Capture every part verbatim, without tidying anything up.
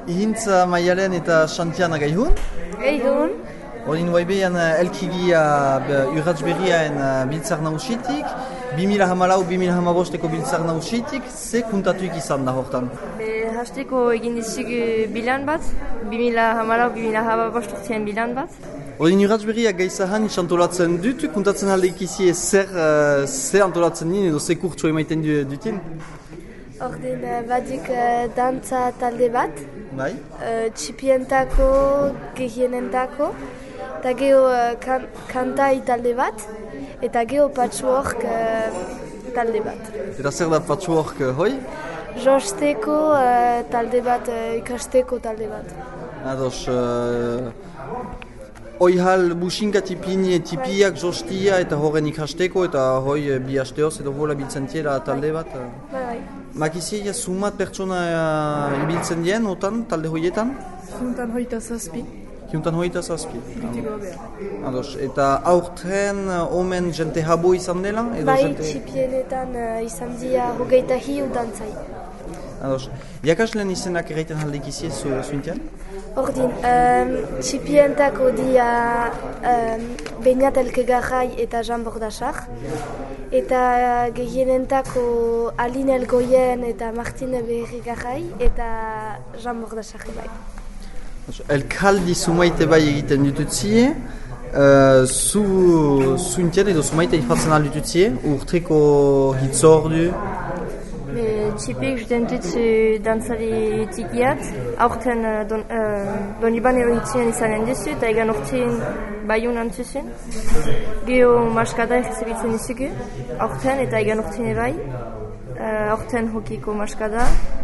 Ihintza Maialen eta Xantiana gaihun? Gaihun. Horin waibean elkigia urratz berriaen biltzar nausitik, bi mila hamalau bi mila hamabosteko biltzar nausitik, ze kuntatuik izan da hortan? Be, hasteko egin dizugu bilan bat, bi mila hamalau bi mila hamabost urtean bilan bat. Horin urratz berriak gaizahan antolatzen dut, kuntatzen alde ikizie zer, uh, zer antolatzen din edo ze kurtso emaiten dutin? Ordin badik uh, dantza talde bat, bai? uh, txipientako, gehienentako, eta geho uh, kan, kantai talde bat, eta geho patchwork uh, talde bat. Eta zer da patchwork uh, hoi? Josteko uh, talde bat, uh, ikasteko talde bat. Ados, uh, oihal businka tipini, tipiak jostia eta horren ikasteko eta hoi bi hasteoz edo hola biltzen tiela talde bat. Bai, bai. Makizia sumat pertsona uh, ibiltzen dien, otan, talde hoietan? Juntan hoita zazpi. Juntan hoita zazpi. Gitiko behar. Ados, eta aurten uh, omen jente habo izan dela? Edo Bai, jente... txipienetan uh, izan dira hogeita hiu dantzai. Ados, jakaslen izenak erraiten haldeik izie zu, zuintian? Ordin, um, txipientako dia um, Beñat Elkegarrai eta Jean Bordachar. Eta gehienentako Aline Elgoien eta Martine Berrigarrai eta Jean Bordachar bai. Elkaldi sumaite bai egiten ditutzie, uh, zu zuintian edo sumaite ifatzen alditutzie, urteko hitzordu? Txipik juten dutzu dantzari tikiat, aurten don, uh, Doniban erohitzien izanen duzu eta egan urtein baiun antzuzun. Geho maskada egizebitzen duzugu, aurten eta egan urtein ebai, uh, aurten hokiko maskada.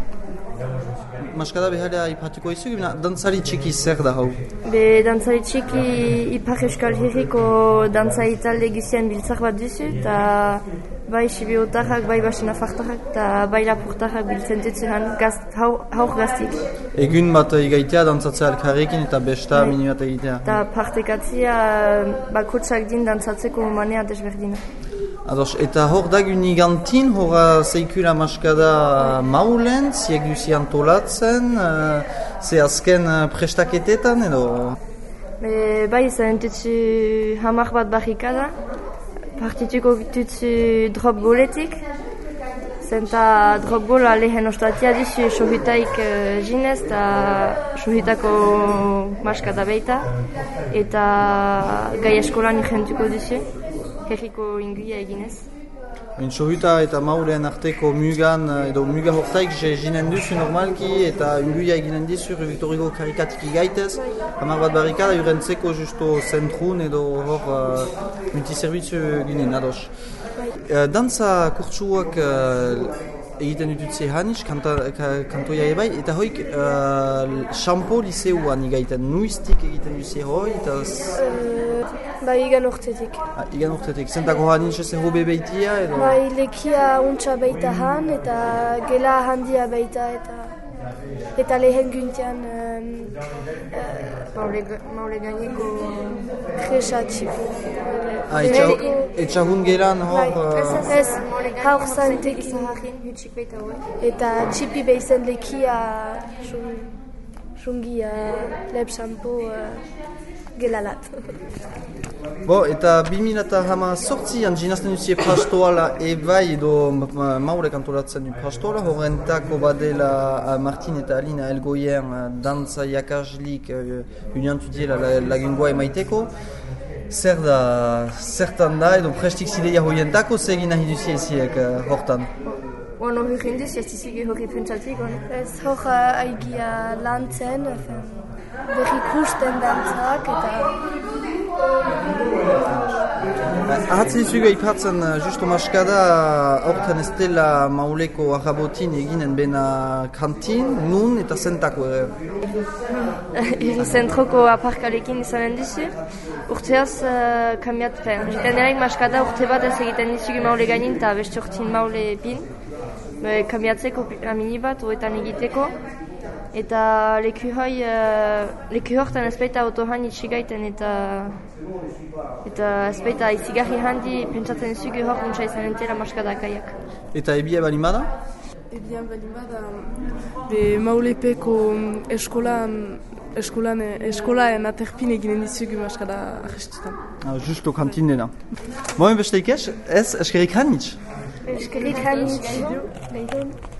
Maskada behar ipatuko izugu, dantzari txiki zer da hau? Be, dantzari txiki Ipar Euskal Herriko dantzari talde gizien biltzak bat duzu, eta bai Sibiotarrak, bai Baxenafartarrak, eta bai Lapurtarrak biltzen dutzu haur gaztik. Egun bat egaitea dantzatzea elkarrekin eta besta mini bat egitea? Eta partekatzea bakotsak din dantzatzeko manea desberdina. Ados, eta hor da guni gantin, hor zeikula maskada maulen, ziek duzi antolatzen, uh, ze azken uh, prestaketetan edo? Be, bai, zaren dutzu hamar bat barrikada, partituko dutzu drop goletik, zenta drop gola lehen ostatia duzu sohitaik uh, jinez eta sohitako maskada beita, eta gai eskolan ikentuko duzu. Herriko inguia eginez. Sohuta eta maulen arteko mugan edo muga hortaik jinen duzu normalki eta inguia eginen dizu Victoriko karikatik igaitez. Hamar bat barrikada urentzeko justo zentrun edo hor uh, multiservitzu ginen, ados. Uh, dantza kurtsuak uh, egiten ditutze hanis, kanta, ka, kantoia ebai, eta hoik Champo uh, liseuan igaiten, nuiztik egiten duze hoi, eta... Uh, bai, igan urtetik. Ah, igan urtetik, zentako hanis ez hobe beitia edo? Bai, lekia untsa baita han, eta gela handia baita, eta... Eta lehen guntian... Um, uh, Maule gaineko... Kresa txipu. Ah, etxahun geran hor... Ez, ez, haur zantek eta txipi behizen lekia sungia lep shampoo gelalat. Bo, eta bi mila hamazortzian jinazten duzie pastoala ebai edo maure kantolatzen du pastoala, horrentako badela Martin eta Alina Elgoien dantza jakaslik uniantu diela lagungoa emaiteko. Zer da, zertan da edo prestik zideia hoientako zer egin nahi duzie eziek uh, hortan? Oan hori jenduz, ez diziki hori pentsatik, on? Ez hor haigia lantzen, berrikusten dantzak eta... Ahatzen dizugu aipatzen justo maskada hortan ez dela mauleko arrabotin eginen bena kantin, nun eta zentako ere? Iri zentroko aparkalekin izanen dizu. Urteaz uh, kambiat, jiten eraik maskada urte bat ez egiten dizugu maule gainin eta beste urtin maule pin. Be, kambiatzeko amini bat, oetan egiteko. Eta leku hoi, uh, leku hortan ez baita autohan itxigaiten eta eta ez baita izigarri handi pentsatzen zugu hor untsa izan entera maskada kaiak. Eta ebia balimada? Ebian bali bada, be Maulepeko eskolan, eskolan, eskolaen aterpin eginen dizugu maskada arrestutan. Ah, justo kantinena. Moin besteik ez, ez eskerik hanitz. Eskerrik hanitz.